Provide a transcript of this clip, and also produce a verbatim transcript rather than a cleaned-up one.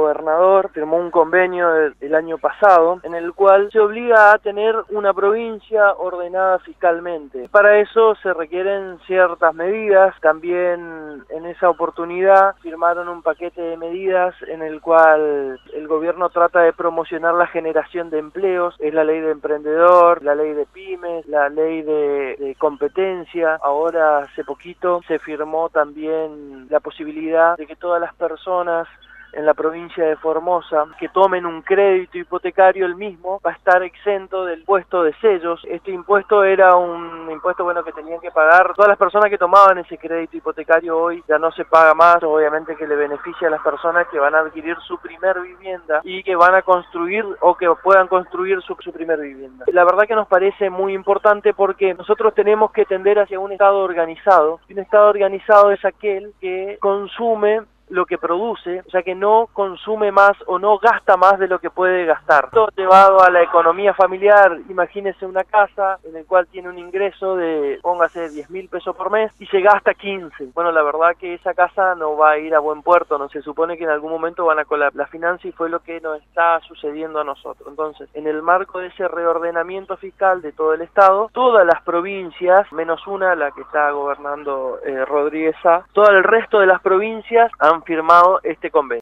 gobernador firmó un convenio el, el año pasado en el cual se obliga a tener una provincia ordenada fiscalmente. Para eso se requieren ciertas medidas. También en esa oportunidad firmaron un paquete de medidas en el cual el gobierno trata de promocionar la generación de empleos. Es la ley de emprendedor, la ley de pymes, la ley de, de competencia. Ahora hace poquito se firmó también la posibilidad de que todas las personas en la provincia de Formosa que tomen un crédito hipotecario, el mismo va a estar exento del impuesto de sellos. Este impuesto era un impuesto bueno que tenían que pagar todas las personas que tomaban ese crédito hipotecario. Hoy ya no se paga más, obviamente que le beneficia a las personas que van a adquirir su primer vivienda y que van a construir o que puedan construir su, su primer vivienda. La verdad que nos parece muy importante porque nosotros tenemos que tender hacia un Estado organizado. Un Estado organizado es aquel que consume lo que produce, o sea que no consume más o no gasta más de lo que puede gastar. Todo llevado a la economía familiar. Imagínese una casa en la cual tiene un ingreso de, póngase, diez mil pesos por mes y se gasta quince. Bueno, la verdad que esa casa no va a ir a buen puerto, no se supone que en algún momento van a colapsar la finanza y fue lo que nos está sucediendo a nosotros. Entonces, en el marco de ese reordenamiento fiscal de todo el Estado, todas las provincias, menos una, la que está gobernando eh, Rodríguez Sá, todo el resto de las provincias han firmado este convenio.